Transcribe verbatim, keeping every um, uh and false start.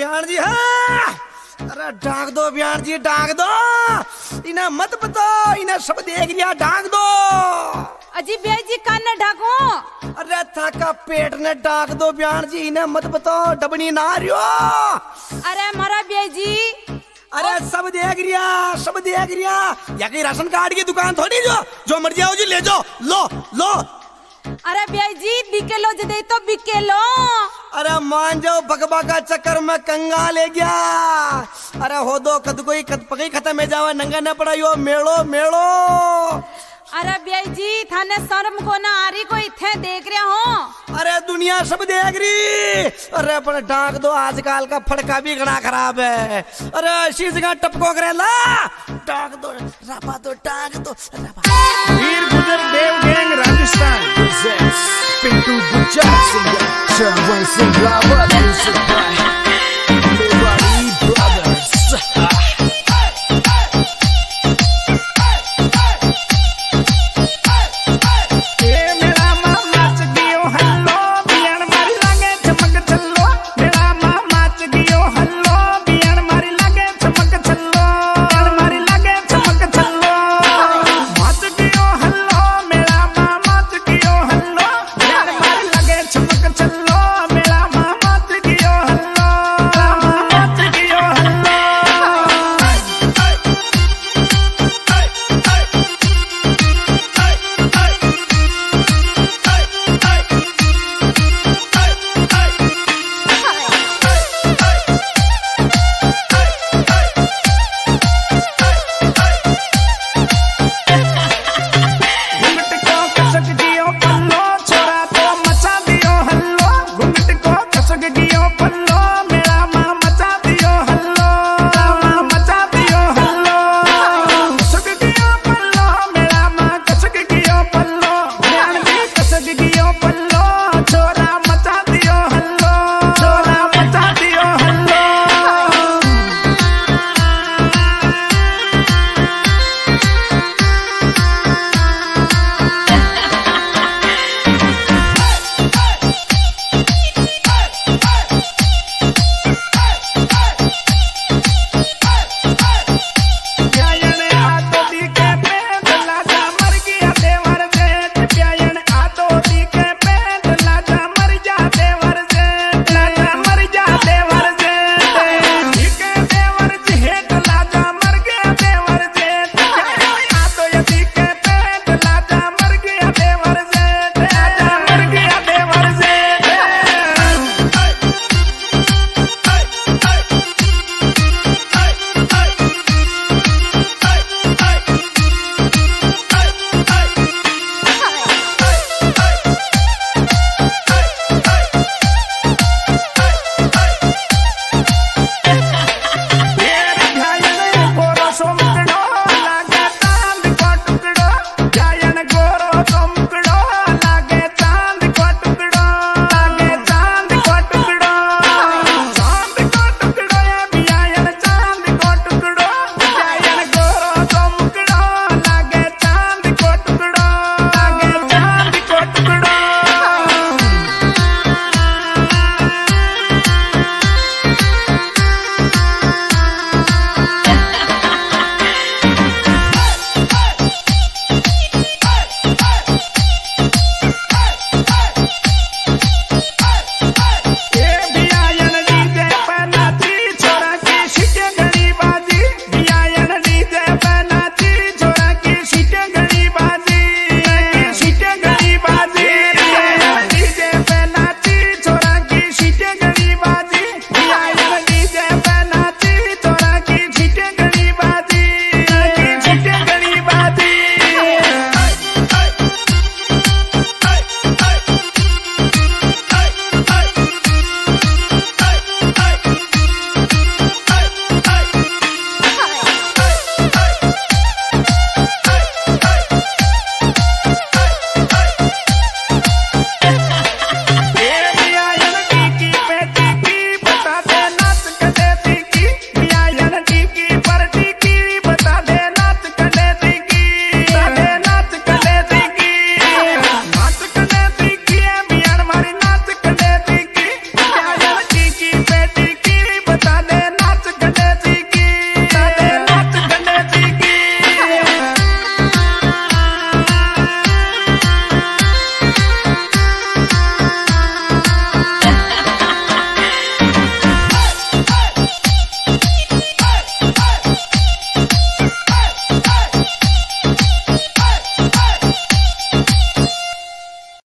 ब्यान जी हाँ। अरे डांग दो ब्यान जी डांग दो, इन्हें मत बताओ, इन्हें सब देख लिया, डांग दो। अजी ब्याह जी कान न ढाको। अरे थाका पेट ने डांग दो ब्यान जी, इन्हें मत बताओ, डबनी ना रियो। अरे मारा ब्याह जी, अरे सब देख रिया, सब देख रिया, या कहीं राशन कार्ड की दुकान थोड़ी जो जो मर्जी आओ जी ले जाओ, लो लो। अरे ब्याह जी बिके लो जदे तो बिके लो। अरे मान जाओ बकबा का चक्कर में कंगा ले गया। अरे हो दो कद कोई कद पकई खत्म हो जावा, नंगा न पड़ा यो मेड़ो मेड़ो। अरे ब्याह जी थाने शर्म को ना आ रही, कोई थे देख रहे हो। अरे दुनिया सब देख रही। अरे अपन डांग दो, आजकल का फड़का भी घना खराब है। अरे इसी जगह टपको करेला, डांग दो रापा दो डांग दो रापा। Veer Gujar Dev gang Rajasthan presents Pintu Gujjar singer Shravan Singh Rawat music by Mewari brothers. Yo,